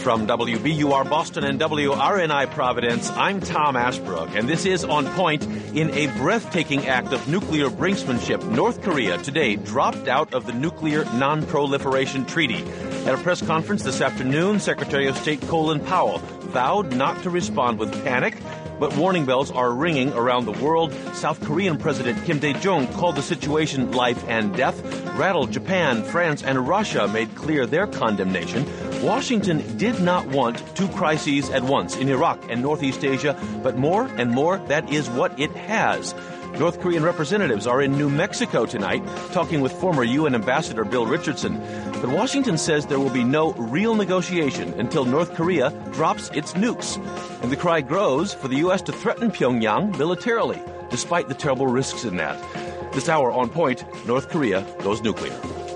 From WBUR Boston and WRNI Providence, I'm Tom Ashbrook, and this is On Point. In a breathtaking act of nuclear brinksmanship, North Korea today dropped out of the Nuclear Non-Proliferation Treaty. At a press conference this afternoon, Secretary of State Colin Powell vowed not to respond with panic, but warning bells are ringing around the world. South Korean President Kim Dae-jung called the situation life and death. Rattled Japan, France, and Russia made clear their condemnation. Washington did not want two crises at once in Iraq and Northeast Asia, but more and more, that is what it has. North Korean representatives are in New Mexico tonight talking with former UN Ambassador Bill Richardson. But Washington says there will be no real negotiation until North Korea drops its nukes. And the cry grows for the U.S. to threaten Pyongyang militarily, despite the terrible risks in that. This hour on Point, North Korea goes nuclear.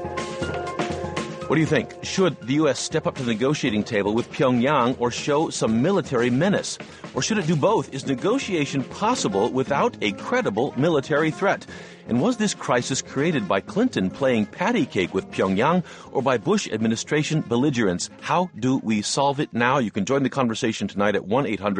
What do you think? Should the U.S. step up to the negotiating table with Pyongyang or show some military menace? Or should it do both? Is negotiation possible without a credible military threat? And was this crisis created by Clinton playing patty cake with Pyongyang or by Bush administration belligerence? How do we solve it now? You can join the conversation tonight at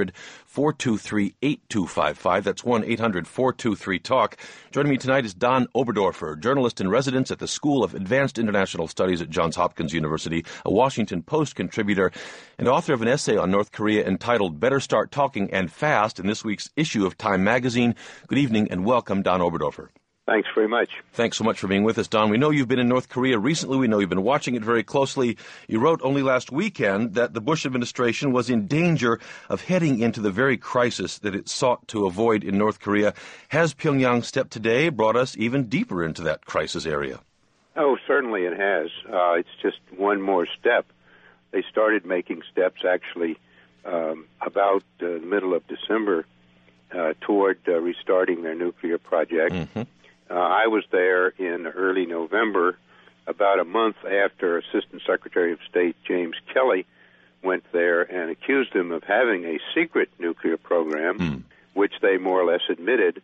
1-800-423-8255. That's 1-800-423-TALK. Joining me tonight is Don Oberdorfer, journalist in residence at the School of Advanced International Studies at Johns Hopkins University, a Washington Post contributor, and author of an essay on North Korea entitled Better Start Talking and Fast in this week's issue of Time magazine. Good evening and welcome, Don Oberdorfer. Thanks very much. Thanks so much for being with us, Don. We know you've been in North Korea recently. We know you've been watching it very closely. You wrote only last weekend that the Bush administration was in danger of heading into the very crisis that it sought to avoid in North Korea. Has Pyongyang's step today brought us even deeper into that crisis area? Oh, certainly it has. It's just one more step. They started making steps, actually, about the middle of December toward restarting their nuclear project. Mm-hmm. I was there in early November, about a month after Assistant Secretary of State James Kelly went there and accused him of having a secret nuclear program, which they more or less admitted.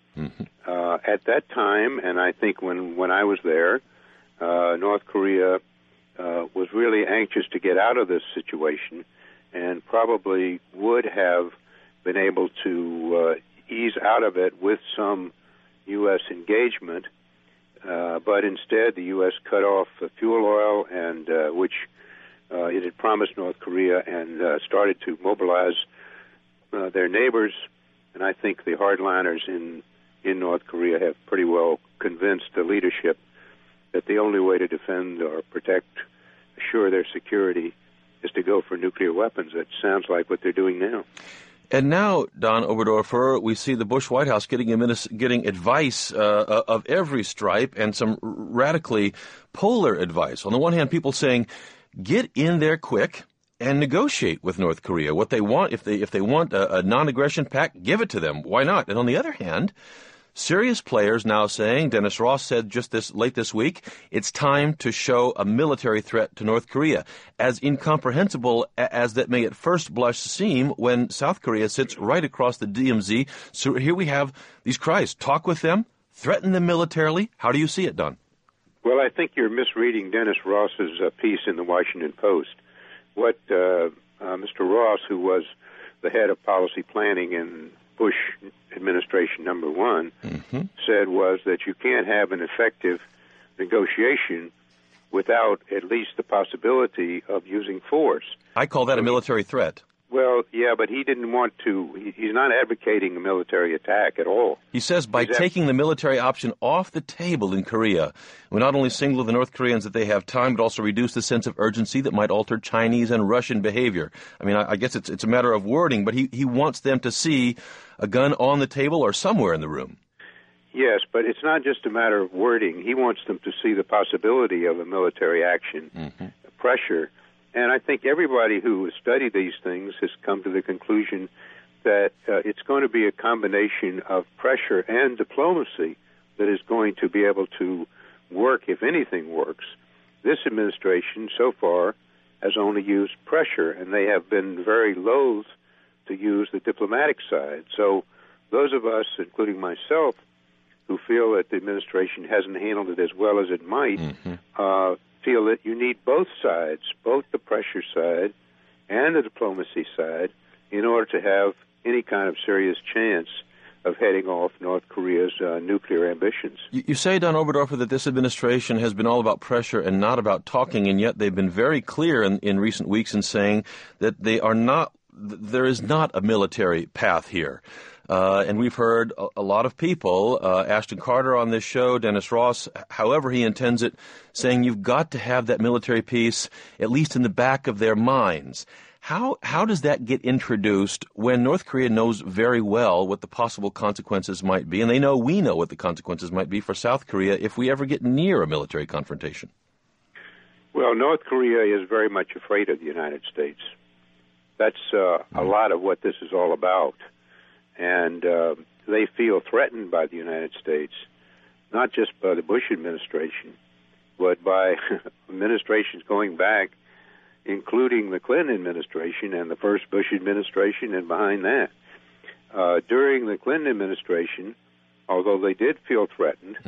At that time, and I think when I was there, North Korea was really anxious to get out of this situation and probably would have been able to ease out of it with some U.S. engagement, but instead the U.S. cut off the fuel oil, and which it had promised North Korea, and started to mobilize their neighbors. And I think the hardliners in North Korea have pretty well convinced the leadership that the only way to defend or protect, assure their security, is to go for nuclear weapons. That sounds like what they're doing now. And now, Don Oberdorfer, we see the Bush White House getting advice of every stripe and some radically polar advice. On the one hand, people saying, get in there quick and negotiate with North Korea. What they want, if they want a non-aggression pact, give it to them. Why not? And on the other hand, serious players now saying, Dennis Ross said just late this week, it's time to show a military threat to North Korea. As incomprehensible as that may at first blush seem when South Korea sits right across the DMZ. So here we have these cries. Talk with them, threaten them militarily. How do you see it, Don? Well, I think you're misreading Dennis Ross's piece in the Washington Post. What Mr. Ross, who was the head of policy planning in Bush administration number one, said was that you can't have an effective negotiation without at least the possibility of using force. I call that a military threat. Well, yeah, but he didn't want to. He's not advocating a military attack at all. He says by taking the military option off the table in Korea, we not only signal the North Koreans that they have time, but also reduce the sense of urgency that might alter Chinese and Russian behavior. I mean, I guess it's a matter of wording, but he wants them to see a gun on the table or somewhere in the room. Yes, but it's not just a matter of wording. He wants them to see the possibility of a military action, pressure. And I think everybody who has studied these things has come to the conclusion that it's going to be a combination of pressure and diplomacy that is going to be able to work, if anything works. This administration, so far, has only used pressure, and they have been very loath to use the diplomatic side. So those of us, including myself, who feel that the administration hasn't handled it as well as it might, feel that you need both sides, both the pressure side and the diplomacy side in order to have any kind of serious chance of heading off North Korea's nuclear ambitions. You say, Don Oberdorfer, that this administration has been all about pressure and not about talking, and yet they've been very clear in recent weeks in saying that there is not a military path here. And we've heard a lot of people, Ashton Carter on this show, Dennis Ross, however he intends it, saying you've got to have that military piece at least in the back of their minds. How does that get introduced when North Korea knows very well what the possible consequences might be, and we know what the consequences might be for South Korea if we ever get near a military confrontation? Well, North Korea is very much afraid of the United States. That's a lot of what this is all about. And they feel threatened by the United States, not just by the Bush administration, but by administrations going back, including the Clinton administration and the first Bush administration and behind that. During the Clinton administration, although they did feel threatened,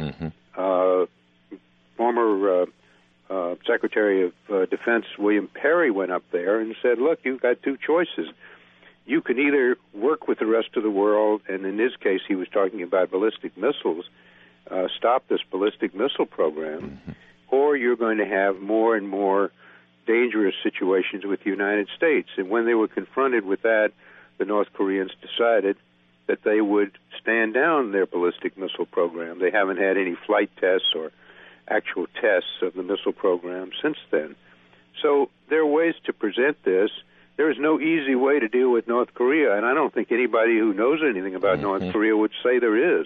former Secretary of Defense William Perry went up there and said, look, you've got two choices. You can either work with the rest of the world, and in this case he was talking about ballistic missiles, stop this ballistic missile program, or you're going to have more and more dangerous situations with the United States. And when they were confronted with that, the North Koreans decided that they would stand down their ballistic missile program. They haven't had any flight tests or actual tests of the missile program since then. So there are ways to present this. There is no easy way to deal with North Korea, and I don't think anybody who knows anything about North Korea would say there is.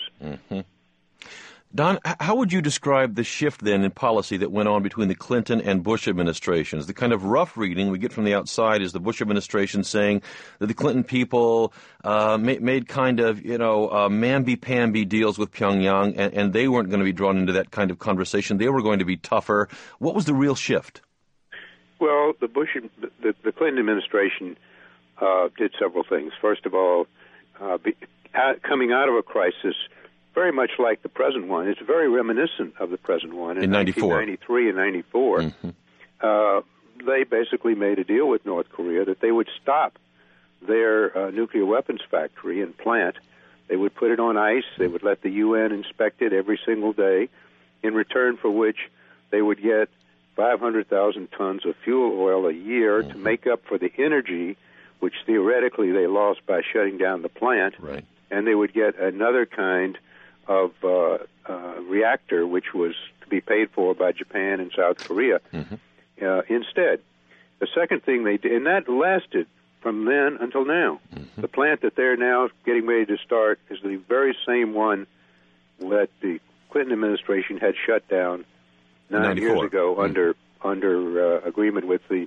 Don, how would you describe the shift then in policy that went on between the Clinton and Bush administrations? The kind of rough reading we get from the outside is the Bush administration saying that the Clinton people made kind of, mamby-pamby deals with Pyongyang, and they weren't going to be drawn into that kind of conversation. They were going to be tougher. What was the real shift? Well, the Clinton administration did several things. First of all, coming out of a crisis very much like the present one. It's very reminiscent of the present one. In 1993 and 94, they basically made a deal with North Korea that they would stop their nuclear weapons factory and plant. They would put it on ice. They would let the UN inspect it every single day, in return for which they would get 500,000 tons of fuel oil a year to make up for the energy which theoretically they lost by shutting down the plant. Right. And they would get another kind of reactor, which was to be paid for by Japan and South Korea instead. The second thing they did, and that lasted from then until now. The plant that they're now getting ready to start is the very same one that the Clinton administration had shut down 9 years ago under agreement with the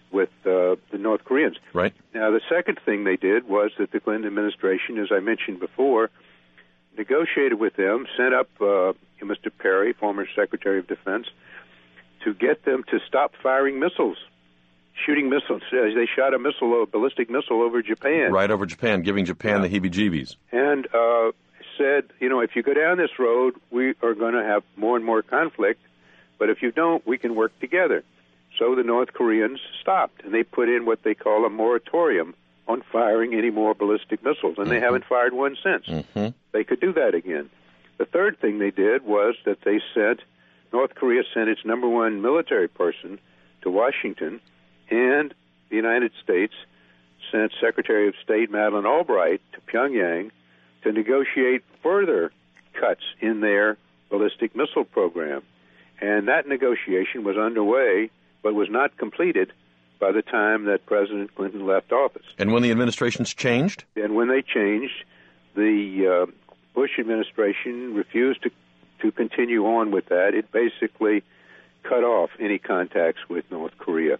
North Koreans. Right. Now, the second thing they did was that the Clinton administration, as I mentioned before, negotiated with them, sent up Mr. Perry, former Secretary of Defense, to get them to stop firing missiles, shooting missiles. They shot a ballistic missile over Japan. Right over Japan, giving Japan the heebie-jeebies. And said, if you go down this road, we are going to have more and more conflict, but if you don't, we can work together. So the North Koreans stopped, and they put in what they call a moratorium on firing any more ballistic missiles, and they haven't fired one since. They could do that again. The third thing they did was that North Korea sent its number one military person to Washington, and the United States sent Secretary of State Madeleine Albright to Pyongyang to negotiate further cuts in their ballistic missile program. And that negotiation was underway, but was not completed by the time that President Clinton left office. And when the administrations changed? And when they changed, the Bush administration refused to continue on with that. It basically cut off any contacts with North Korea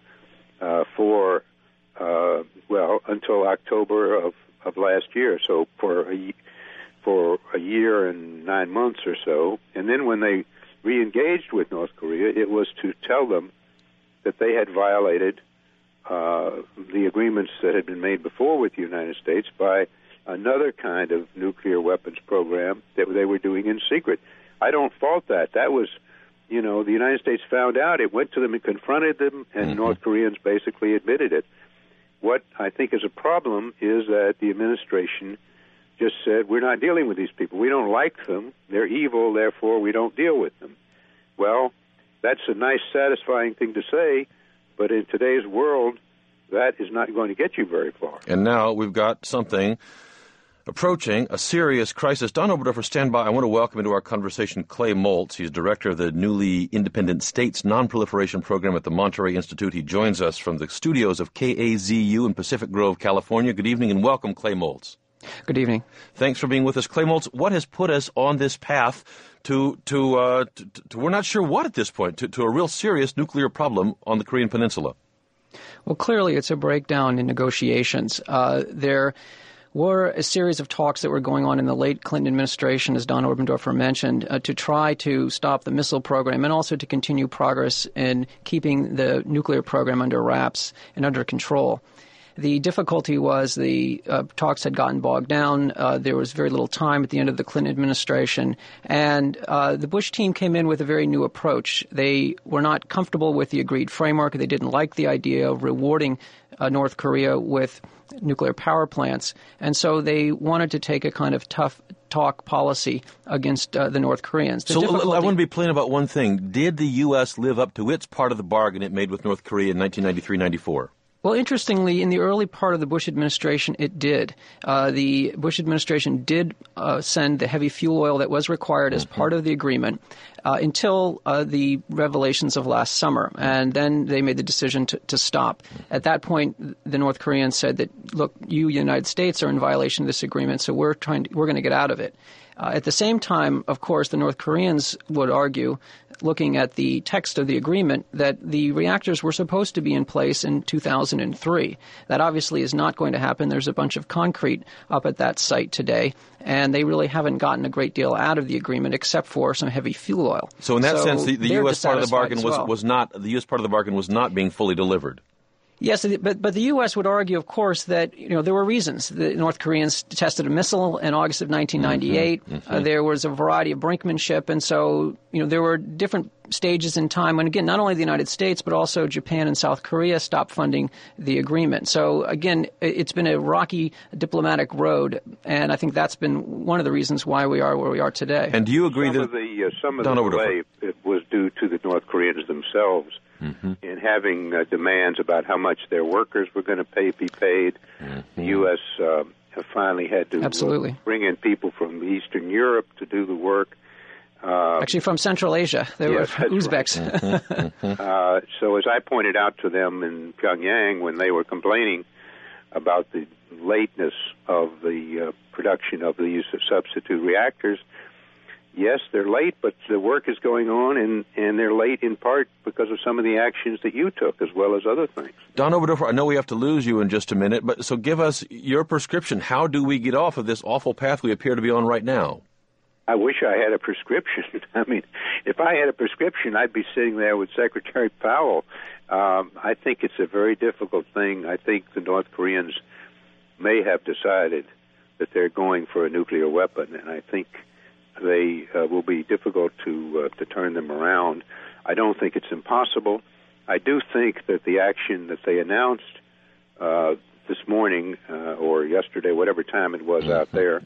until October of last year. So for a year and 9 months or so. And then when they re-engaged with North Korea, it was to tell them that they had violated the agreements that had been made before with the United States by another kind of nuclear weapons program that they were doing in secret. I don't fault that. That was, the United States found out. It went to them and confronted them, and North Koreans basically admitted it. What I think is a problem is that the administration just said, we're not dealing with these people. We don't like them. They're evil, therefore we don't deal with them. Well, that's a nice, satisfying thing to say, but in today's world, that is not going to get you very far. And now we've got something approaching a serious crisis. Don Oberdorfer, stand by. I want to welcome into our conversation Clay Moltz. He's director of the newly independent States Nonproliferation Program at the Monterey Institute. He joins us from the studios of KAZU in Pacific Grove, California. Good evening and welcome, Clay Moltz. Good evening. Thanks for being with us. Clay Moltz, what has put us on this path to we're not sure what at this point, to a real serious nuclear problem on the Korean Peninsula? Well, clearly it's a breakdown in negotiations. There were a series of talks that were going on in the late Clinton administration, as Don Oberdorfer mentioned, to try to stop the missile program and also to continue progress in keeping the nuclear program under wraps and under control. The difficulty was the talks had gotten bogged down. There was very little time at the end of the Clinton administration. And the Bush team came in with a very new approach. They were not comfortable with the agreed framework. They didn't like the idea of rewarding North Korea with nuclear power plants. And so they wanted to take a kind of tough talk policy against the North Koreans. I want to be plain about one thing. Did the U.S. live up to its part of the bargain it made with North Korea in 1993-94? Well, interestingly, in the early part of the Bush administration, it did. The Bush administration did send the heavy fuel oil that was required as part of the agreement until the revelations of last summer. And then they made the decision to stop. At that point, the North Koreans said that, look, you, United States, are in violation of this agreement, so we're going to get out of it. At the same time, of course, the North Koreans would argue, looking at the text of the agreement, that the reactors were supposed to be in place in 2003. That obviously is not going to happen. There's a bunch of concrete up at that site today, and they really haven't gotten a great deal out of the agreement except for some heavy fuel oil. So in that sense, the U.S. part of the bargain was not being fully delivered. Yes, but the U.S. would argue, of course, that there were reasons. The North Koreans tested a missile in August of 1998. There was a variety of brinkmanship, and so there were different stages in time when, again, not only the United States but also Japan and South Korea stopped funding the agreement. So again, it's been a rocky diplomatic road, and I think that's been one of the reasons why we are where we are today. And do you agree some of the delay it was due to the North Koreans themselves? In having demands about how much their workers were going to be paid. The U.S. Finally had to bring in people from Eastern Europe to do the work. Actually, from Central Asia. They were Uzbeks. Right. So as I pointed out to them in Pyongyang when they were complaining about the lateness of the production of the use of substitute reactors, yes, they're late, but the work is going on, and they're late in part because of some of the actions that you took, as well as other things. Don Oberdorfer, I know we have to lose you in just a minute, but so give us your prescription. How do we get off of this awful path we appear to be on right now? I wish I had a prescription. I mean, if I had a prescription, I'd be sitting there with Secretary Powell. I think it's a very difficult thing. I think the North Koreans may have decided that they're going for a nuclear weapon, and I think they will be difficult to turn them around. I don't think it's impossible. I do think that the action that they announced this morning or yesterday, whatever time it was out there,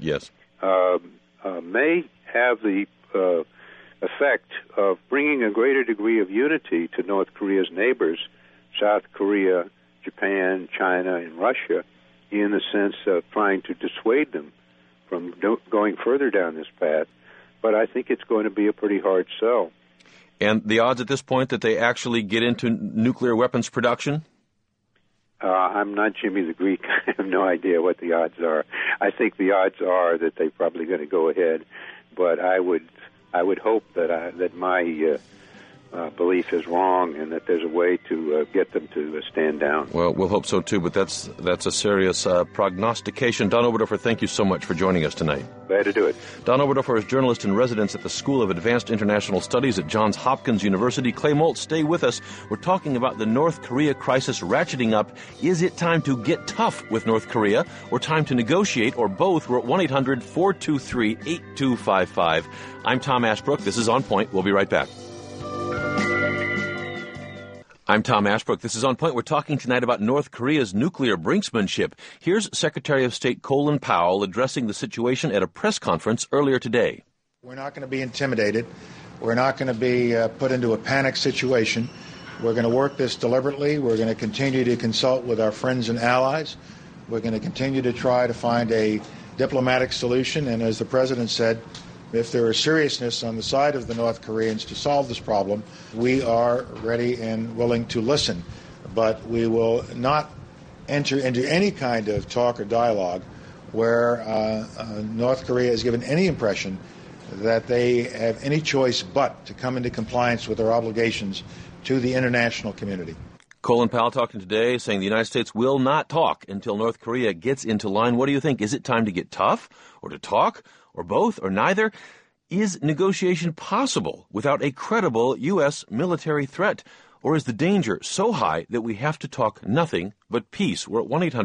may have the effect of bringing a greater degree of unity to North Korea's neighbors, South Korea, Japan, China, and Russia, in the sense of trying to dissuade them from going further down this path. But I think it's going to be a pretty hard sell. And the odds at this point that they actually get into nuclear weapons production? I'm not Jimmy the Greek. I have no idea what the odds are. I think the odds are that they're probably going to go ahead. But I would hope that my belief is wrong and that there's a way to get them to stand down. Well, we'll hope so, too, but that's a serious prognostication. Don Oberdorfer, thank you so much for joining us tonight. Glad to do it. Don Oberdorfer is journalist in residence at the School of Advanced International Studies at Johns Hopkins University. Clay Moltz, stay with us. We're talking about the North Korea crisis ratcheting up. Is it time to get tough with North Korea or time to negotiate, or both? We're at 1-800-423-8255. I'm Tom Ashbrook. This is On Point. We'll be right back. I'm Tom Ashbrook. This is On Point. We're talking tonight about North Korea's nuclear brinksmanship. Here's Secretary of State Colin Powell addressing the situation at a press conference earlier today. We're not going to be intimidated. We're not going to be put into a panic situation. We're going to work this deliberately. We're going to continue to consult with our friends and allies. We're going to continue to try to find a diplomatic solution. And as the President said, if there is seriousness on the side of the North Koreans to solve this problem, we are ready and willing to listen. But we will not enter into any kind of talk or dialogue where North Korea has given any impression that they have any choice but to come into compliance with their obligations to the international community. Colin Powell talking today, saying the United States will not talk until North Korea gets into line. What do you think? Is it time to get tough, or to talk, or both, or neither? Is negotiation possible without a credible U.S. military threat? Or is the danger so high that we have to talk nothing but peace? We're at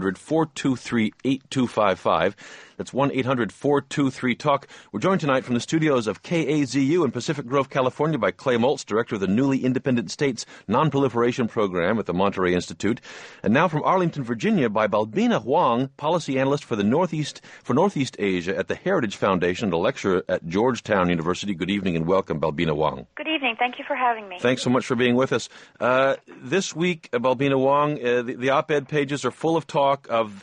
1-800-423-8255. That's 1-800-423-TALK. We're joined tonight from the studios of KAZU in Pacific Grove, California by Clay Moltz, director of the newly independent states non-proliferation program at the Monterey Institute. And now from Arlington, Virginia by Balbina Huang, policy analyst for Northeast Asia at the Heritage Foundation and a lecturer at Georgetown University. Good evening and welcome, Balbina Huang. Good evening. Thank you for having me. Thanks so much for being with us. This week, Balbina Huang, the op-ed pages are full of talk of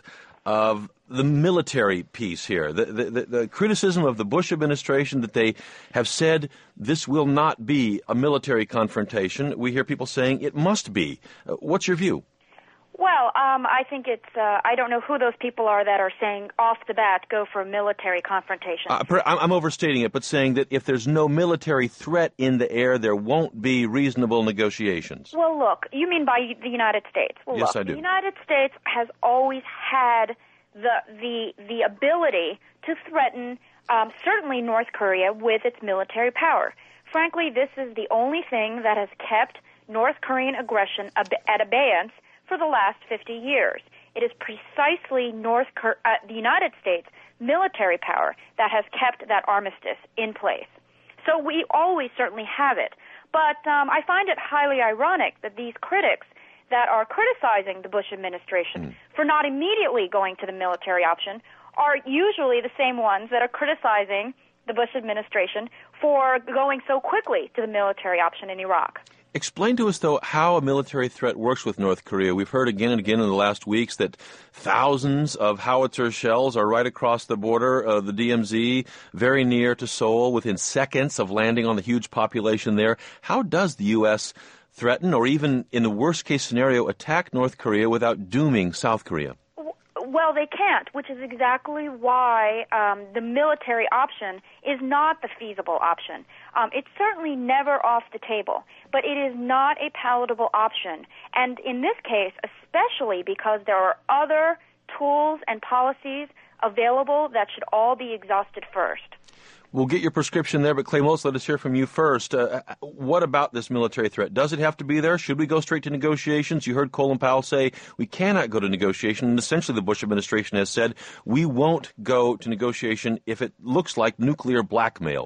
the military piece here, the criticism of the Bush administration that they have said this will not be a military confrontation. We hear people saying it must be. What's your view? Well, I think it's, I don't know who those people are that are saying off the bat go for a military confrontation. I'm overstating it, but saying that if there's no military threat in the air, there won't be reasonable negotiations. Well, look, you mean by the United States. Well, yes, look, I do. The United States has always had the ability to threaten certainly North Korea with its military power. Frankly, this is the only thing that has kept North Korean aggression at abeyance for the last 50 years. It is precisely the United States military power that has kept that armistice in place. So we always certainly have it. But I find it highly ironic that these critics that are criticizing the Bush administration for not immediately going to the military option are usually the same ones that are criticizing the Bush administration for going so quickly to the military option in Iraq. Explain to us, though, how a military threat works with North Korea. We've heard again and again in the last weeks that thousands of howitzer shells are right across the border of the DMZ, very near to Seoul, within seconds of landing on the huge population there. How does the U.S. threaten, or even in the worst-case scenario, attack North Korea without dooming South Korea? Well, they can't, which is exactly why the military option is not the feasible option. It's certainly never off the table, but it is not a palatable option. And in this case, especially because there are other tools and policies available that should all be exhausted first. We'll get your prescription there, but Clay Moltz, let us hear from you first. What about this military threat? Does it have to be there? Should we go straight to negotiations? You heard Colin Powell say we cannot go to negotiation, and essentially the Bush administration has said we won't go to negotiation if it looks like nuclear blackmail.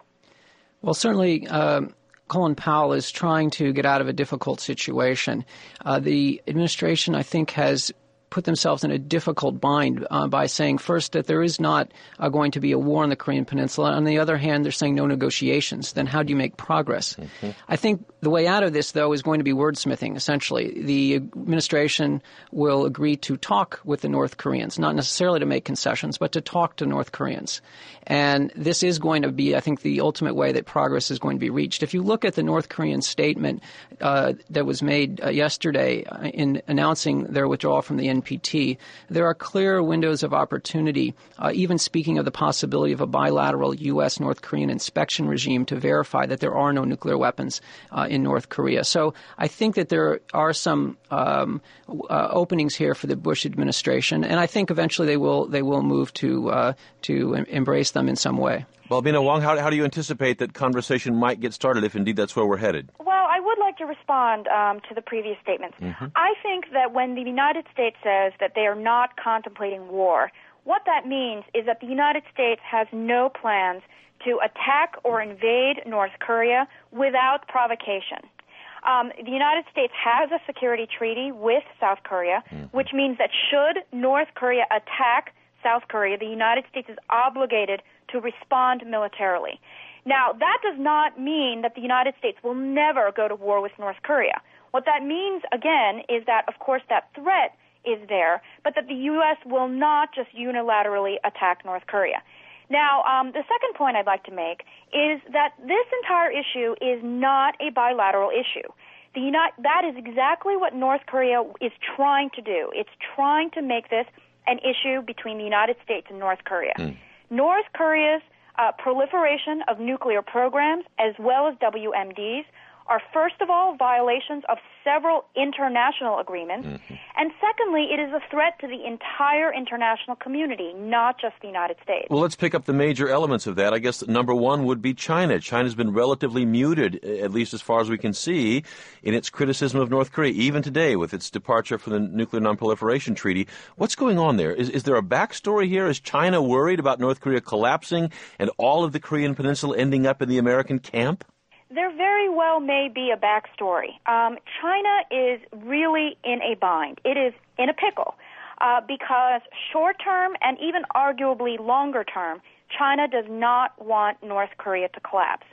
Well, certainly Colin Powell is trying to get out of a difficult situation. The administration, I think, has put themselves in a difficult bind by saying first that there is not going to be a war on the Korean Peninsula. On the other hand, they're saying no negotiations. Then how do you make progress? Mm-hmm. I think the way out of this, though, is going to be wordsmithing, essentially. The administration will agree to talk with the North Koreans, not necessarily to make concessions, but to talk to North Koreans. And this is going to be, I think, the ultimate way that progress is going to be reached. If you look at the North Korean statement that was made yesterday in announcing their withdrawal from the NPT, there are clear windows of opportunity, even speaking of the possibility of a bilateral U.S.-North Korean inspection regime to verify that there are no nuclear weapons in North Korea. So I think that there are some openings here for the Bush administration, and I think eventually they will move to embrace them in some way. Balbina Huang, how do you anticipate that conversation might get started if indeed that's where we're headed? Well, I would like to respond to the previous statements. Mm-hmm. I think that when the United States says that they are not contemplating war, what that means is that the United States has no plans to attack or invade North Korea without provocation. The United States has a security treaty with South Korea, which means that should North Korea attack South Korea, the United States is obligated to respond militarily. Now, that does not mean that the United States will never go to war with North Korea. What that means, again, is that, of course, that threat is there, but that the U.S. will not just unilaterally attack North Korea. Now, the second point I'd like to make is that this entire issue is not a bilateral issue. That is exactly what North Korea is trying to do. It's trying to make this an issue between the United States and North Korea. North Korea's proliferation of nuclear programs, as well as WMDs, are first of all violations of several international agreements, and secondly, it is a threat to the entire international community, not just the United States. Well, let's pick up the major elements of that. I guess number one would be China. China's been relatively muted, at least as far as we can see, in its criticism of North Korea, even today with its departure from the Nuclear Nonproliferation Treaty. What's going on there? Is there a backstory here? Is China worried about North Korea collapsing and all of the Korean Peninsula ending up in the American camp? There very well may be a backstory. China is really in a bind. It is in a pickle because short-term and even arguably longer-term, China does not want North Korea to collapse.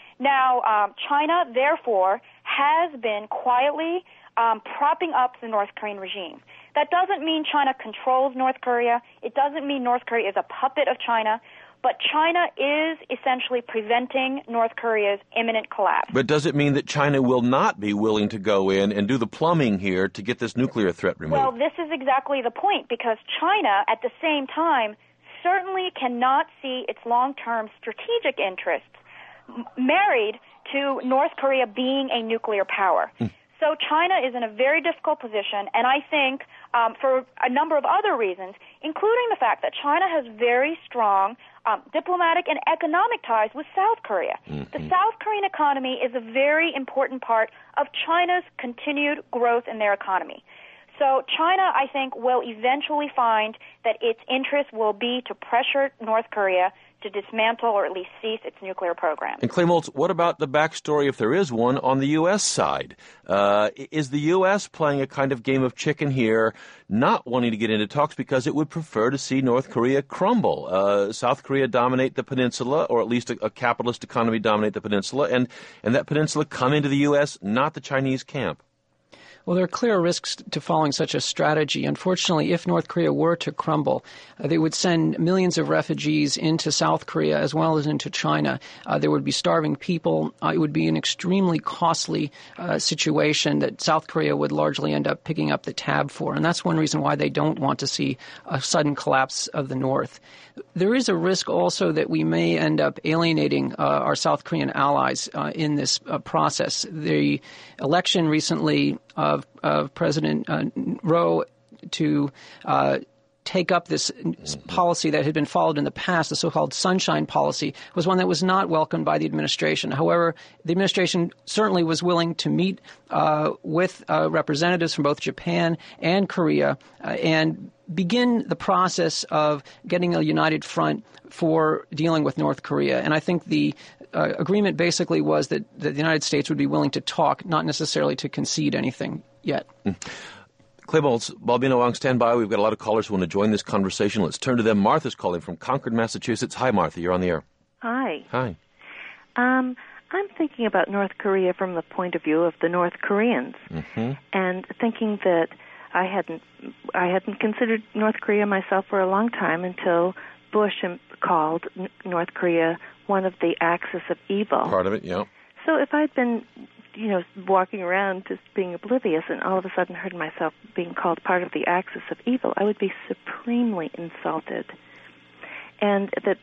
Now, China, therefore, has been quietly propping up the North Korean regime. That doesn't mean China controls North Korea. It doesn't mean North Korea is a puppet of China. But China is essentially preventing North Korea's imminent collapse. But does it mean that China will not be willing to go in and do the plumbing here to get this nuclear threat removed? Well, this is exactly the point, because China, at the same time, certainly cannot see its long-term strategic interests married to North Korea being a nuclear power. So China is in a very difficult position, and I think for a number of other reasons, including the fact that China has very strong diplomatic and economic ties with South Korea. The South Korean economy is a very important part of China's continued growth in their economy. So China, I think, will eventually find that its interest will be to pressure North Korea to dismantle or at least cease its nuclear program. And Clay Moltz, what about the backstory, if there is one, on the U.S. side? Is the U.S. playing a kind of game of chicken here, not wanting to get into talks because it would prefer to see North Korea crumble, South Korea dominate the peninsula, or at least a capitalist economy dominate the peninsula, and that peninsula come into the U.S., not the Chinese camp? Well, there are clear risks to following such a strategy. Unfortunately, if North Korea were to crumble, they would send millions of refugees into South Korea as well as into China. There would be starving people. It would be an extremely costly situation that South Korea would largely end up picking up the tab for. And that's one reason why they don't want to see a sudden collapse of the North. There is a risk also that we may end up alienating our South Korean allies in this process. The election recently of President Roh to take up this policy that had been followed in the past, the so-called Sunshine Policy, was one that was not welcomed by the administration. However, the administration certainly was willing to meet with representatives from both Japan and Korea and begin the process of getting a united front for dealing with North Korea. And I think the agreement basically was that the United States would be willing to talk, not necessarily to concede anything yet. Clay Moltz, Balbino Wong, stand by. We've got a lot of callers who want to join this conversation. Let's turn to them. Martha's calling from Concord, Massachusetts. Hi, Martha. You're on the air. Hi. Hi. I'm thinking about North Korea from the point of view of the North Koreans, and thinking that I hadn't considered North Korea myself for a long time until Bush called North Korea one of the axis of evil. Part of it, yeah. So if I'd been, walking around just being oblivious and all of a sudden heard myself being called part of the axis of evil, I would be supremely insulted. And that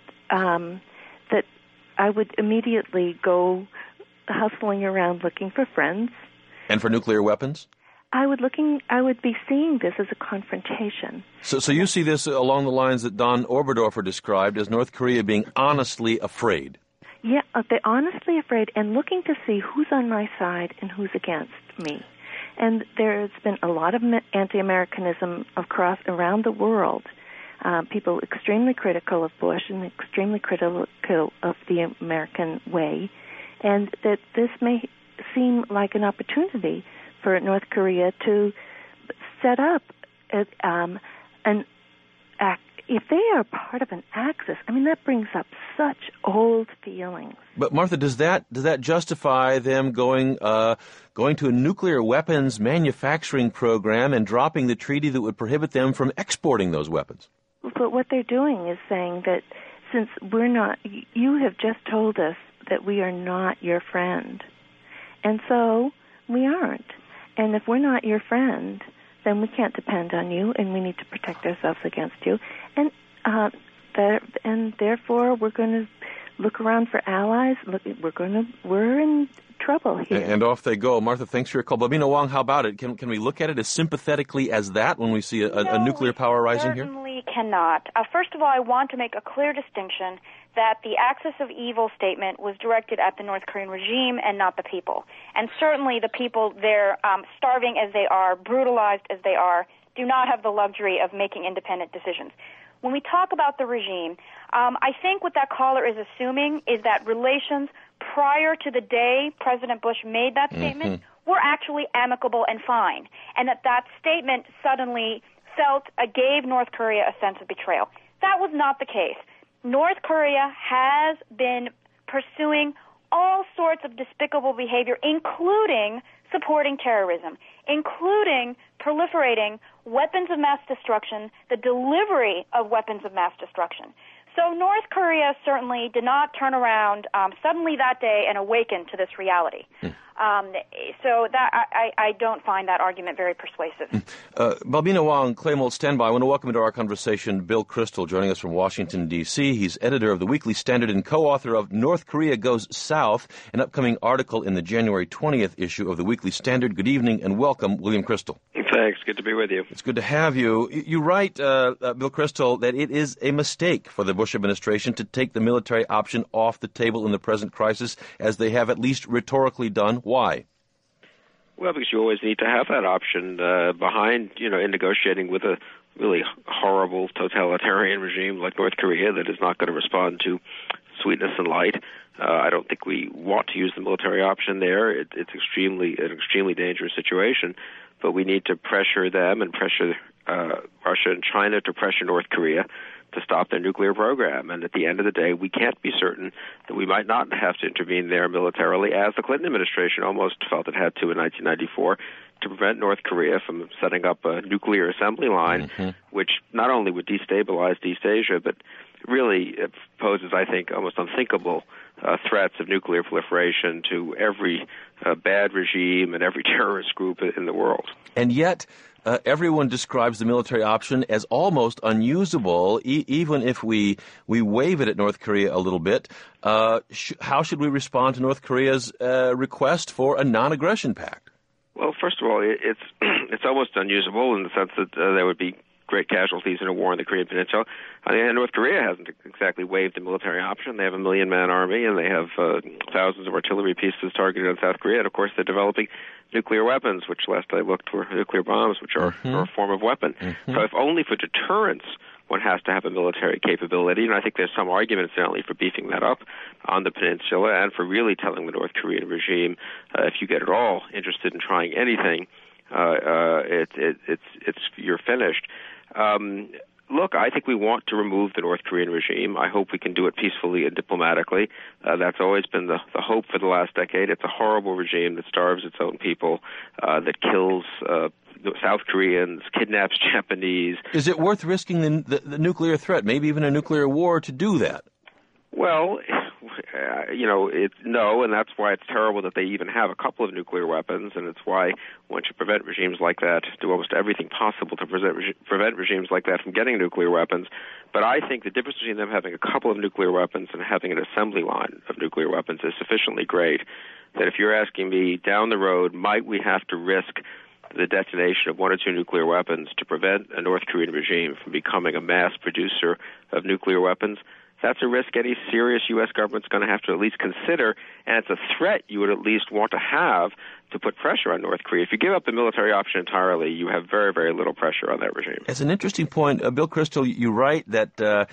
I would immediately go hustling around looking for friends. And for nuclear weapons? I would be seeing this as a confrontation. So you see this along the lines that Don Oberdorfer described as North Korea being honestly afraid. Yeah, they're honestly afraid and looking to see who's on my side and who's against me. And there's been a lot of anti-Americanism around the world. People extremely critical of Bush and extremely critical of the American way, and that this may seem like an opportunity for North Korea to set up an act. If they are part of an axis, I mean, that brings up such old feelings. But Martha, does that justify them going to a nuclear weapons manufacturing program and dropping the treaty that would prohibit them from exporting those weapons? But what they're doing is saying that since we're not, you have just told us that we are not your friend, and so we aren't. And if we're not your friend, then we can't depend on you, and we need to protect ourselves against you. And therefore, we're going to look around for allies. We're in trouble here. And off they go. Martha, thanks for your call. Babina Wong, how about it? Can we look at it as sympathetically as that when we see a nuclear power rising here? Certainly cannot. First of all, I want to make a clear distinction that the axis of evil statement was directed at the North Korean regime and not the people. And certainly the people there, starving as they are, brutalized as they are, do not have the luxury of making independent decisions. When we talk about the regime, I think what that caller is assuming is that relations prior to the day President Bush made that statement were actually amicable and fine, and that statement suddenly gave North Korea a sense of betrayal. That was not the case. North Korea has been pursuing all sorts of despicable behavior, including supporting terrorism, including proliferating weapons of mass destruction, the delivery of weapons of mass destruction. So North Korea certainly did not turn around suddenly that day and awaken to this reality. So that I don't find that argument very persuasive. Babina Wong, Clay Molt, stand by. I want to welcome into our conversation Bill Kristol, joining us from Washington, D.C. He's editor of the Weekly Standard and co-author of North Korea Goes South, an upcoming article in the January 20th issue of the Weekly Standard. Good evening and welcome, William Kristol. Thanks. Good to be with you. It's good to have you. You write, Bill Kristol, that it is a mistake for the Bush administration to take the military option off the table in the present crisis, as they have at least rhetorically done. Why? Well, because you always need to have that option behind, in negotiating with a really horrible totalitarian regime like North Korea that is not going to respond to sweetness and light. I don't think we want to use the military option there. It's an extremely dangerous situation, but we need to pressure them and pressure Russia and China to pressure North Korea to stop their nuclear program. And at the end of the day, we can't be certain that we might not have to intervene there militarily, as the Clinton administration almost felt it had to in 1994, to prevent North Korea from setting up a nuclear assembly line, which not only would destabilize East Asia, but really poses, I think, almost unthinkable threats of nuclear proliferation to every bad regime and every terrorist group in the world. And yet, everyone describes the military option as almost unusable, even if we waive it at North Korea a little bit. How should we respond to North Korea's request for a non-aggression pact? Well, first of all, it's almost unusable in the sense that there would be great casualties in a war in the Korean Peninsula. North Korea hasn't exactly waived the military option. They have a 1 million-man army, and they have thousands of artillery pieces targeted on South Korea. And, of course, they're developing nuclear weapons, which last I looked were nuclear bombs, which are a form of weapon. So if only for deterrence one has to have a military capability, and I think there's some argument, incidentally, for beefing that up on the peninsula and for really telling the North Korean regime, if you get at all interested in trying anything, you're finished. Look, I think we want to remove the North Korean regime. I hope we can do it peacefully and diplomatically. That's always been the hope for the last decade. It's a horrible regime that starves its own people, that kills South Koreans, kidnaps Japanese. Is it worth risking the nuclear threat, maybe even a nuclear war, to do that? Well, no, and that's why it's terrible that they even have a couple of nuclear weapons, and it's why one should prevent regimes like that, do almost everything possible to prevent regimes like that from getting nuclear weapons. But I think the difference between them having a couple of nuclear weapons and having an assembly line of nuclear weapons is sufficiently great that if you're asking me down the road, might we have to risk the detonation of 1 or 2 nuclear weapons to prevent a North Korean regime from becoming a mass producer of nuclear weapons? That's a risk any serious U.S. government's going to have to at least consider, and it's a threat you would at least want to have to put pressure on North Korea. If you give up the military option entirely, you have very, very little pressure on that regime. It's an interesting point. Bill Kristol, you write that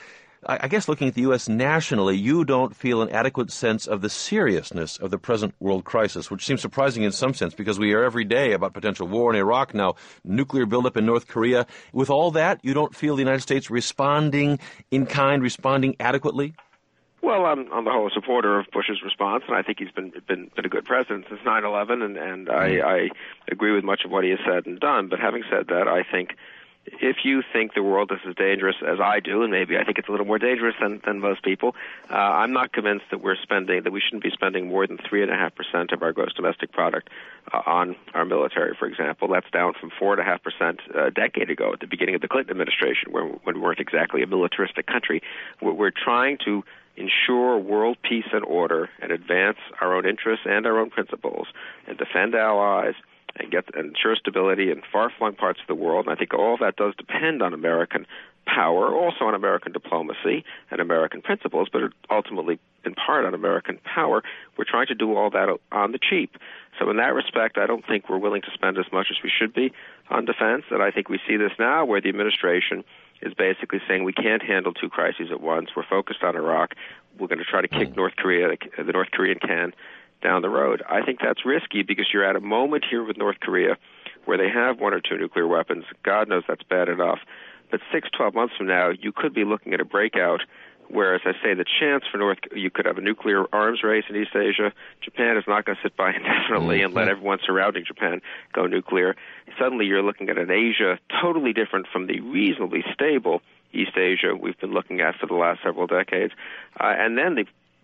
I guess looking at the U.S. nationally, you don't feel an adequate sense of the seriousness of the present world crisis, which seems surprising in some sense because we hear every day about potential war in Iraq, now nuclear buildup in North Korea. With all that, you don't feel the United States responding in kind, responding adequately? Well, I'm on the whole a supporter of Bush's response, and I think he's been a good president since 9/11, and I agree with much of what he has said and done. But having said that, I think if you think the world is as dangerous as I do, and maybe I think it's a little more dangerous than most people, I'm not convinced that we shouldn't be spending more than 3.5% of our gross domestic product on our military, for example. That's down from 4.5% a decade ago at the beginning of the Clinton administration, when we weren't exactly a militaristic country. We're trying to ensure world peace and order and advance our own interests and our own principles and defend allies and ensure stability in far-flung parts of the world. And I think all of that does depend on American power, also on American diplomacy and American principles, but ultimately in part on American power. We're trying to do all that on the cheap. So in that respect, I don't think we're willing to spend as much as we should be on defense. And I think we see this now where the administration is basically saying we can't handle two crises at once. We're focused on Iraq. We're going to try to kick North Korea, the North Korean can, down the road. I think that's risky because you're at a moment here with North Korea where they have one or two nuclear weapons. God knows that's bad enough. But 6-12 months from now, you could be looking at a breakout where, as I say, the chance for you could have a nuclear arms race in East Asia. Japan is not going to sit by indefinitely and let everyone surrounding Japan go nuclear. Suddenly you're looking at an Asia totally different from the reasonably stable East Asia we've been looking at for the last several decades. And then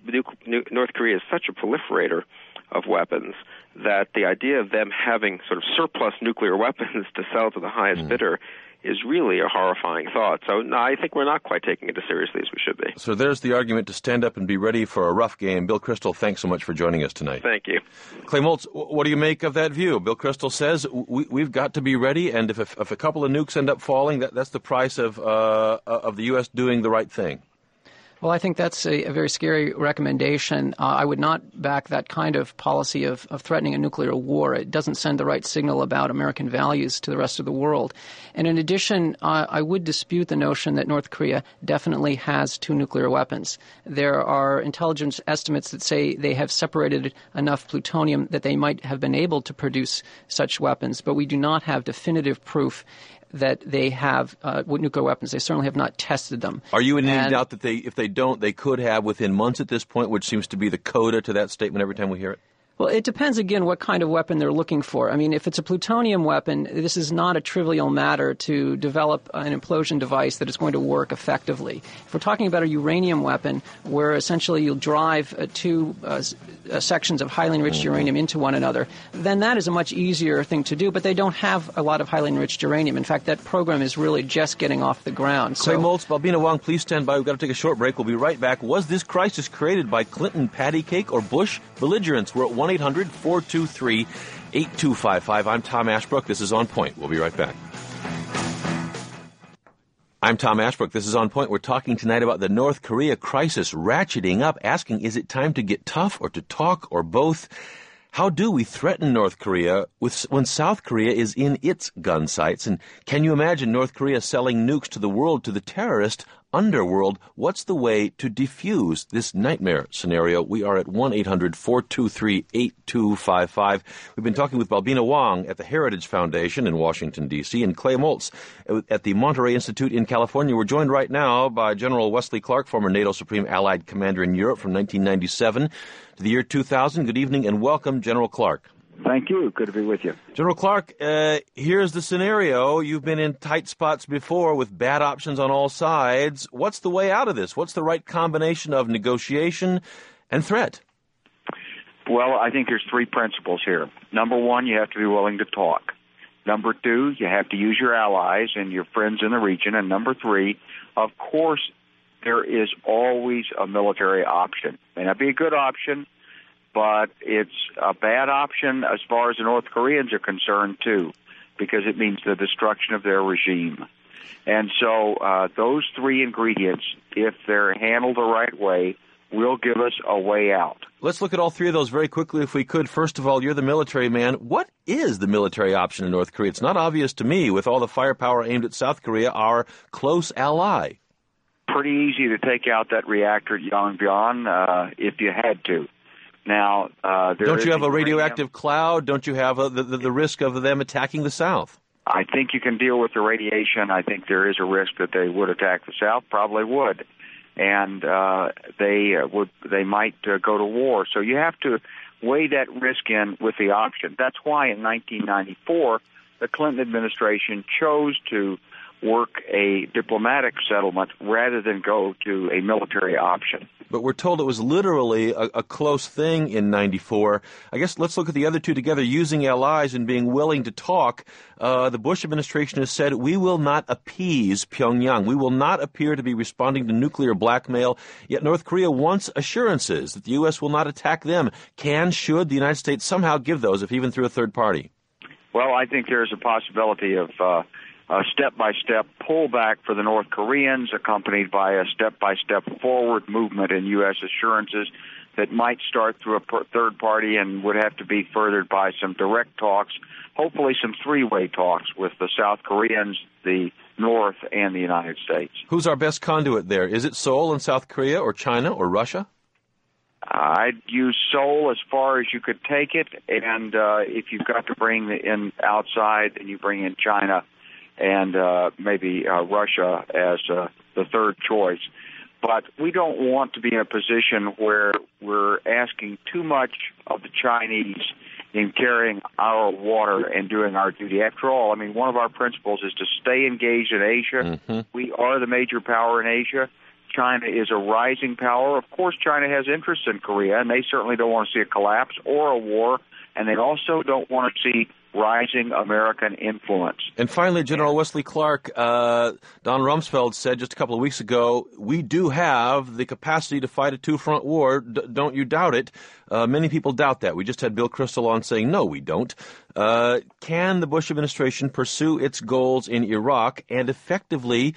North Korea is such a proliferator of weapons that the idea of them having sort of surplus nuclear weapons to sell to the highest bidder is really a horrifying thought. So no, I think we're not quite taking it as seriously as we should be. So there's the argument to stand up and be ready for a rough game. Bill Kristol, thanks so much for joining us tonight. Thank you. Clay Moltz, what do you make of that view? Bill Kristol says we've got to be ready, and if a couple of nukes end up falling, that's the price of the U.S. doing the right thing. Well, I think that's a very scary recommendation. I would not back that kind of policy of threatening a nuclear war. It doesn't send the right signal about American values to the rest of the world. And in addition, I would dispute the notion that North Korea definitely has two nuclear weapons. There are intelligence estimates that say they have separated enough plutonium that they might have been able to produce such weapons, but we do not have definitive proof that they have nuclear weapons. They certainly have not tested them. Are you in any doubt that if they don't, they could have within months at this point, which seems to be the coda to that statement every time we hear it? Well, it depends, again, what kind of weapon they're looking for. I mean, if it's a plutonium weapon, this is not a trivial matter to develop an implosion device that is going to work effectively. If we're talking about a uranium weapon, where essentially you'll drive two sections of highly enriched uranium into one another, then that is a much easier thing to do, but they don't have a lot of highly enriched uranium. In fact, that program is really just getting off the ground. Clay Moltz, Balbina Wong, please stand by. We've got to take a short break. We'll be right back. Was this crisis created by Clinton patty cake or Bush belligerence? We're at 1-800-423-8255. I'm Tom Ashbrook. This is On Point. We'll be right back. I'm Tom Ashbrook. This is On Point. We're talking tonight about the North Korea crisis ratcheting up, asking, is it time to get tough or to talk or both? How do we threaten North Korea when South Korea is in its gun sights? And can you imagine North Korea selling nukes to the world, to the terrorist underworld? What's the way to defuse this nightmare scenario? We are at 1-800-423-8255. We've been talking with Balbina Wong at the Heritage Foundation in Washington, D.C., and Clay Moltz at the Monterey Institute in California. We're joined right now by General Wesley Clark, former NATO Supreme Allied Commander in Europe from 1997 to the year 2000. Good evening and welcome, General Clark. Thank you. Good to be with you. General Clark, here's the scenario. You've been in tight spots before with bad options on all sides. What's the way out of this? What's the right combination of negotiation and threat? Well, I think there's three principles here. Number one, you have to be willing to talk. Number two, you have to use your allies and your friends in the region. And number three, of course, there is always a military option. May not be a good option, but it's a bad option as far as the North Koreans are concerned, too, because it means the destruction of their regime. And so those three ingredients, if they're handled the right way, will give us a way out. Let's look at all three of those very quickly if we could. First of all, you're the military man. What is the military option in North Korea? It's not obvious to me with all the firepower aimed at South Korea, our close ally. pretty easy to take out that reactor at Yongbyon if you had to. Now, don't you have a radioactive cloud? Don't you have the risk of them attacking the South? I think you can deal with the radiation. I think there is a risk that they would attack the South, probably would, and they might go to war. So you have to weigh that risk in with the option. That's why in 1994 the Clinton administration chose to work a diplomatic settlement rather than go to a military option. But we're told it was literally a close thing in 94. I guess let's look at the other two together, using allies and being willing to talk. The Bush administration has said, we will not appease Pyongyang. We will not appear to be responding to nuclear blackmail. Yet North Korea wants assurances that the U.S. will not attack them. Should the United States somehow give those, if even through a third party? Well, I think there's a possibility of a step-by-step pullback for the North Koreans, accompanied by a step-by-step forward movement in U.S. assurances that might start through a third party and would have to be furthered by some direct talks, hopefully some three-way talks with the South Koreans, the North, and the United States. Who's our best conduit there? Is it Seoul in South Korea or China or Russia? I'd use Seoul as far as you could take it, and if you've got to bring in outside, then you bring in China and maybe Russia as the third choice. But we don't want to be in a position where we're asking too much of the Chinese in carrying our water and doing our duty. After all, I mean, one of our principles is to stay engaged in Asia. Mm-hmm. We are the major power in Asia. China is a rising power. Of course, China has interest in Korea, and they certainly don't want to see a collapse or a war, and they also don't want to see rising American influence. And finally, General Wesley Clark, Don Rumsfeld said just a couple of weeks ago, we do have the capacity to fight a two-front war. Don't you doubt it? Many people doubt that. We just had Bill Kristol on saying, no, we don't. Can the Bush administration pursue its goals in Iraq and effectively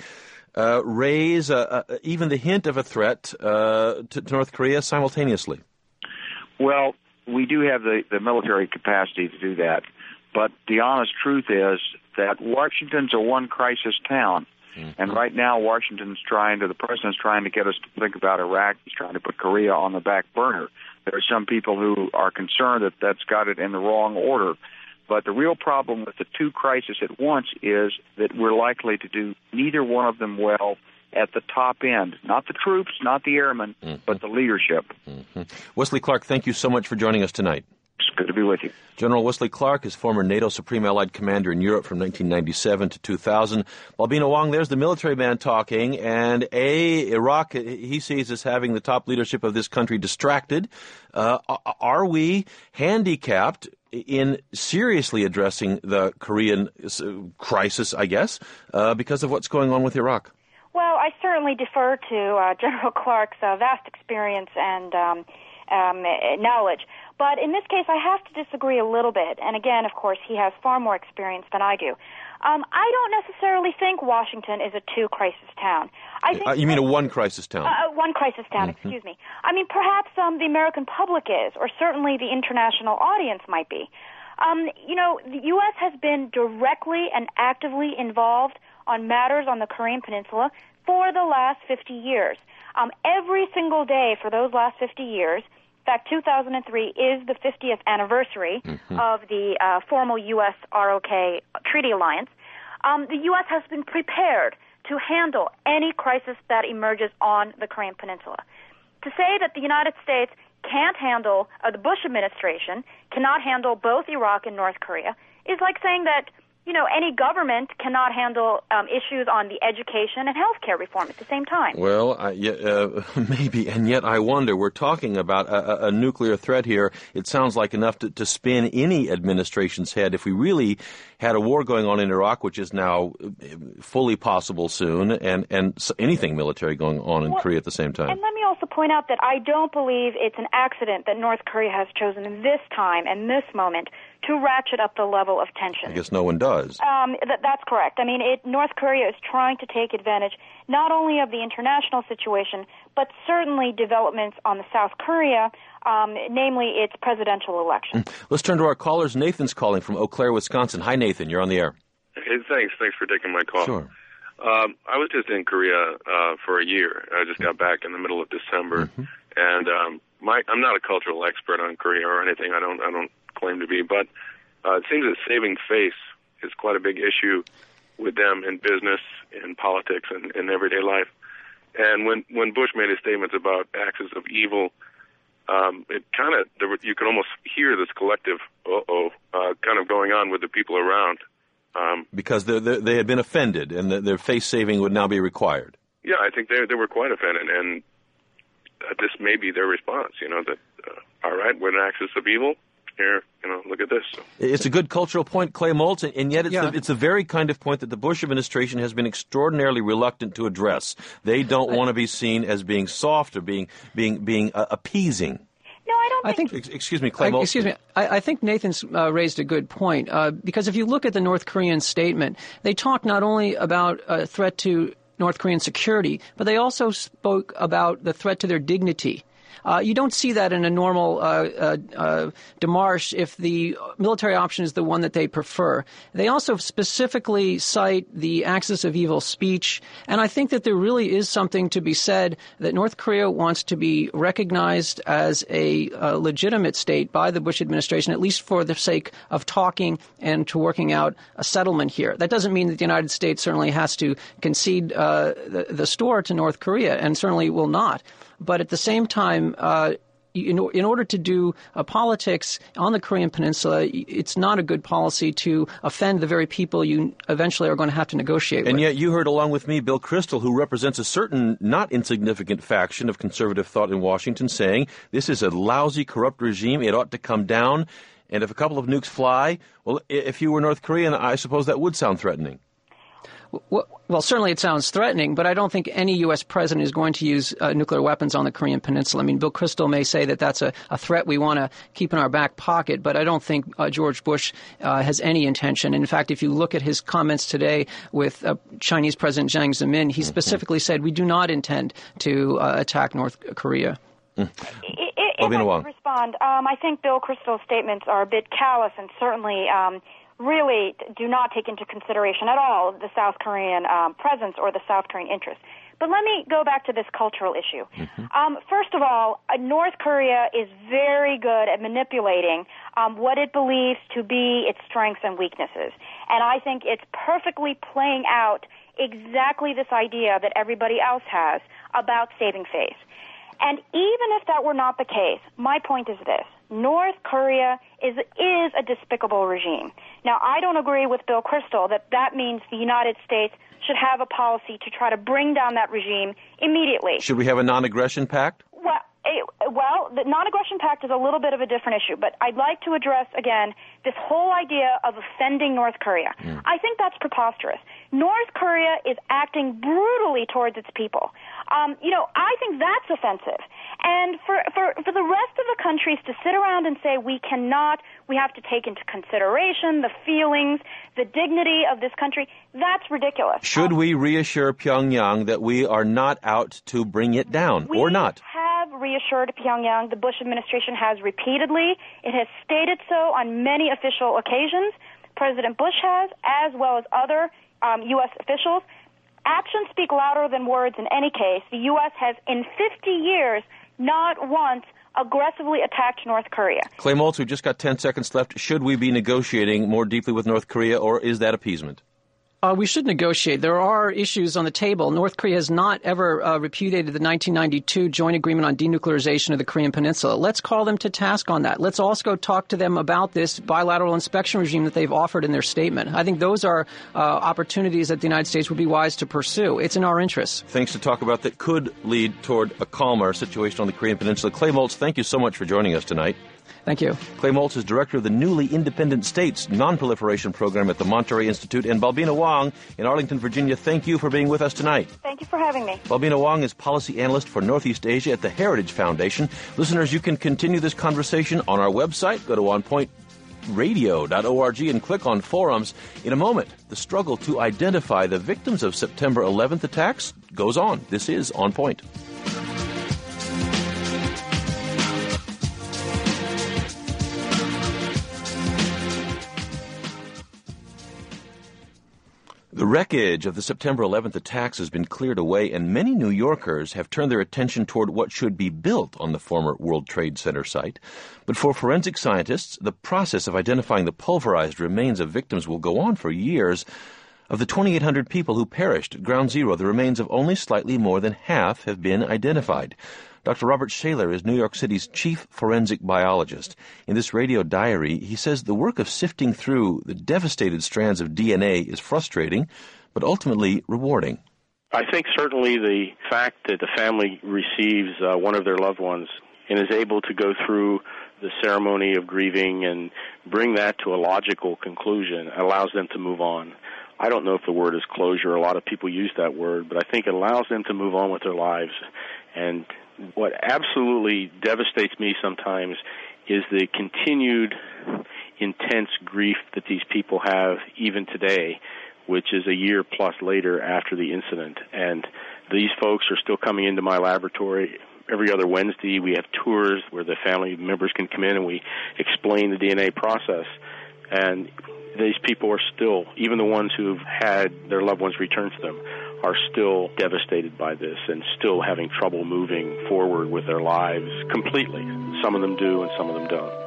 raise even the hint of a threat to North Korea simultaneously? Well, we do have the military capacity to do that. But the honest truth is that Washington's a one-crisis town. Mm-hmm. And right now, the president's trying to get us to think about Iraq. He's trying to put Korea on the back burner. There are some people who are concerned that that's got it in the wrong order. But the real problem with the two crises at once is that we're likely to do neither one of them well at the top end. Not the troops, not the airmen, mm-hmm. but the leadership. Mm-hmm. Wesley Clark, thank you so much for joining us tonight. It's good to be with you. General Wesley Clark is former NATO Supreme Allied Commander in Europe from 1997 to 2000. Balbina Wong, there's the military man talking, and Iraq, he sees as having the top leadership of this country distracted. Are we handicapped in seriously addressing the Korean crisis, I guess, because of what's going on with Iraq? Well, I certainly defer to General Clark's vast experience and knowledge. But in this case, I have to disagree a little bit. And again, of course, he has far more experience than I do. I don't necessarily think Washington is a two-crisis town. I think you mean a one-crisis town? One-crisis town, mm-hmm. Excuse me. I mean, perhaps the American public is, or certainly the international audience might be. The U.S. has been directly and actively involved on matters on the Korean Peninsula for the last 50 years. Every single day for those last 50 years, in fact, 2003 is the 50th anniversary mm-hmm. of the formal U.S. ROK Treaty Alliance. The U.S. has been prepared to handle any crisis that emerges on the Korean Peninsula. To say that the United States can't handle, the Bush administration cannot handle both Iraq and North Korea is like saying that, any government cannot handle issues on the education and healthcare reform at the same time. Well, maybe, and yet I wonder, we're talking about a nuclear threat here. It sounds like enough to spin any administration's head. If we really had a war going on in Iraq, which is now fully possible soon, and anything military going on in Korea at the same time. And let me also point out that I don't believe it's an accident that North Korea has chosen this time and this moment to ratchet up the level of tension. I guess no one does. That's correct. I mean, North Korea is trying to take advantage not only of the international situation, but certainly developments on the South Korea, namely its presidential election. Let's turn to our callers. Nathan's calling from Eau Claire, Wisconsin. Hi, Nathan. You're on the air. Hey, thanks. Thanks for taking my call. Sure. I was just in Korea for a year. I just got back in the middle of December, and I'm not a cultural expert on Korea or anything. I don't claim to be, but it seems that saving face is quite a big issue with them in business, in politics, and in everyday life. And when Bush made his statements about axis of evil, it kind of you can almost hear this collective kind of going on with the people around. Because they had been offended, and their face saving would now be required. Yeah, I think they were quite offended, and this may be their response. That all right, we're an axis of evil. Here, look at this. It's a good cultural point, Clay Moltz, and yet it's the very kind of point that the Bush administration has been extraordinarily reluctant to address. They don't want to be seen as being soft or being appeasing. No, I don't think. Excuse me, Clay Moltz. Excuse me. I think Nathan's raised a good point because if you look at the North Korean statement, they talk not only about a threat to North Korean security, but they also spoke about the threat to their dignity. You don't see that in a normal démarche if the military option is the one that they prefer. They also specifically cite the axis of evil speech, and I think that there really is something to be said that North Korea wants to be recognized as a legitimate state by the Bush administration, at least for the sake of talking and to working out a settlement here. That doesn't mean that the United States certainly has to concede the store to North Korea, and certainly will not. But at the same time, in order to do politics on the Korean Peninsula, it's not a good policy to offend the very people you eventually are going to have to negotiate with. And yet you heard, along with me, Bill Kristol, who represents a certain not insignificant faction of conservative thought in Washington, saying this is a lousy, corrupt regime. It ought to come down. And if a couple of nukes fly, well, if you were North Korean, I suppose that would sound threatening. Well, certainly it sounds threatening, but I don't think any U.S. president is going to use nuclear weapons on the Korean Peninsula. I mean, Bill Kristol may say that that's a threat we want to keep in our back pocket, but I don't think George Bush has any intention. In fact, if you look at his comments today with Chinese President Jiang Zemin, he specifically said we do not intend to attack North Korea. If I could respond, I think Bill Kristol's statements are a bit callous and certainly really do not take into consideration at all the South Korean presence or the South Korean interest. But let me go back to this cultural issue. First of all, North Korea is very good at manipulating what it believes to be its strengths and weaknesses. And I think it's perfectly playing out exactly this idea that everybody else has about saving face. And even if that were not the case, my point is this. North Korea is a despicable regime. Now, I don't agree with Bill Kristol that means the United States should have a policy to try to bring down that regime immediately. Should we have a non-aggression pact? Well, the non-aggression pact is a little bit of a different issue, but I'd like to address, again, this whole idea of offending North Korea. I think that's preposterous. North Korea is acting brutally towards its people. I think that's offensive. And for the rest of the countries to sit around and say we have to take into consideration the feelings, the dignity of this country, that's ridiculous. Should we reassure Pyongyang that we are not out to bring it down, or not? We have reassured Pyongyang. The Bush administration has repeatedly. It has stated so on many official occasions. President Bush has, as well as other U.S. officials. Actions speak louder than words in any case. The U.S. has, in 50 years, not once aggressively attacked North Korea. Clay Moltz, we've just got 10 seconds left. Should we be negotiating more deeply with North Korea, or is that appeasement? We should negotiate. There are issues on the table. North Korea has not ever repudiated the 1992 joint agreement on denuclearization of the Korean Peninsula. Let's call them to task on that. Let's also go talk to them about this bilateral inspection regime that they've offered in their statement. I think those are opportunities that the United States would be wise to pursue. It's in our interests. Things to talk about that could lead toward a calmer situation on the Korean Peninsula. Clay Moltz, thank you so much for joining us tonight. Thank you. Clay Moltz is director of the newly Independent States Nonproliferation Program at the Monterey Institute. And Balbina Wong in Arlington, Virginia, thank you for being with us tonight. Thank you for having me. Balbina Wong is policy analyst for Northeast Asia at the Heritage Foundation. Listeners, you can continue this conversation on our website. Go to onpointradio.org and click on forums. In a moment, the struggle to identify the victims of September 11th attacks goes on. This is On Point. The wreckage of the September 11th attacks has been cleared away, and many New Yorkers have turned their attention toward what should be built on the former World Trade Center site. But for forensic scientists, the process of identifying the pulverized remains of victims will go on for years. Of the 2,800 people who perished at Ground Zero, the remains of only slightly more than half have been identified. Dr. Robert Shaler is New York City's chief forensic biologist. In this radio diary, he says the work of sifting through the devastated strands of DNA is frustrating, but ultimately rewarding. I think certainly the fact that the family receives one of their loved ones and is able to go through the ceremony of grieving and bring that to a logical conclusion allows them to move on. I don't know if the word is closure. A lot of people use that word, but I think it allows them to move on with their lives. And what absolutely devastates me sometimes is the continued intense grief that these people have even today, which is a year plus later after the incident. And these folks are still coming into my laboratory. Every other Wednesday we have tours where the family members can come in and we explain the DNA process. And these people are still, even the ones who've had their loved ones returned to them, are still devastated by this and still having trouble moving forward with their lives completely. Some of them do and some of them don't.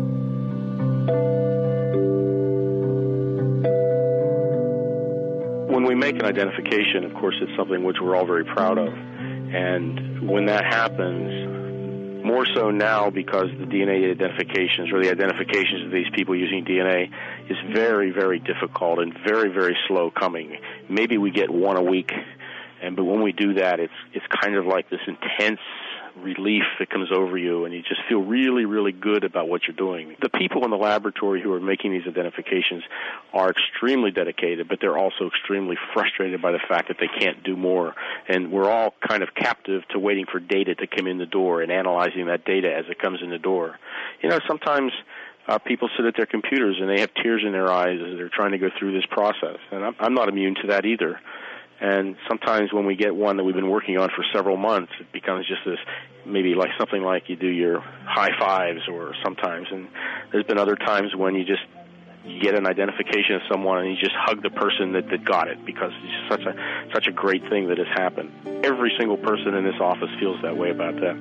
When we make an identification, of course, it's something which we're all very proud of. And when that happens, more so now because the DNA identifications or the identifications of these people using DNA is very, very difficult and very, very slow coming. Maybe we get one a week, but when we do that, it's kind of like this intense relief that comes over you, and you just feel really, really good about what you're doing. The people in the laboratory who are making these identifications are extremely dedicated, but they're also extremely frustrated by the fact that they can't do more. And we're all kind of captive to waiting for data to come in the door and analyzing that data as it comes in the door. You know, sometimes people sit at their computers and they have tears in their eyes as they're trying to go through this process. And I'm not immune to that either. And sometimes when we get one that we've been working on for several months, it becomes just this, maybe like something like you do your high fives or sometimes. And there's been other times when you get an identification of someone and you just hug the person that got it because it's such a great thing that has happened. Every single person in this office feels that way about that.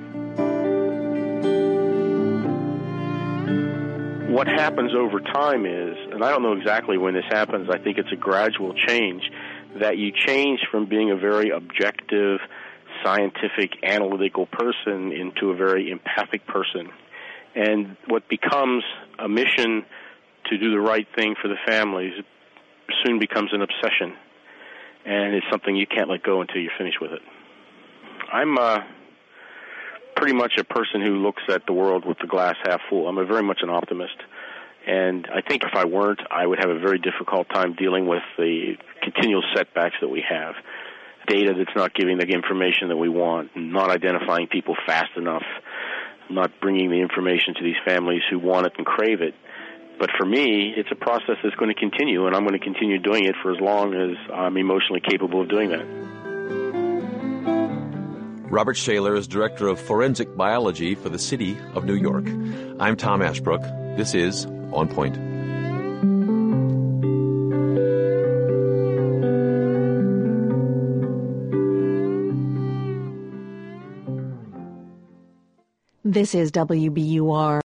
What happens over time is, and I don't know exactly when this happens, I think it's a gradual change, that you change from being a very objective, scientific, analytical person into a very empathic person. And what becomes a mission to do the right thing for the families soon becomes an obsession. And it's something you can't let go until you're finished with it. I'm pretty much a person who looks at the world with the glass half full. I'm very much an optimist. And I think if I weren't, I would have a very difficult time dealing with the continual setbacks that we have. Data that's not giving the information that we want, not identifying people fast enough, not bringing the information to these families who want it and crave it. But for me, it's a process that's going to continue, and I'm going to continue doing it for as long as I'm emotionally capable of doing that. Robert Shaler is Director of Forensic Biology for the City of New York. I'm Tom Ashbrook. This is On Point. This is WBUR.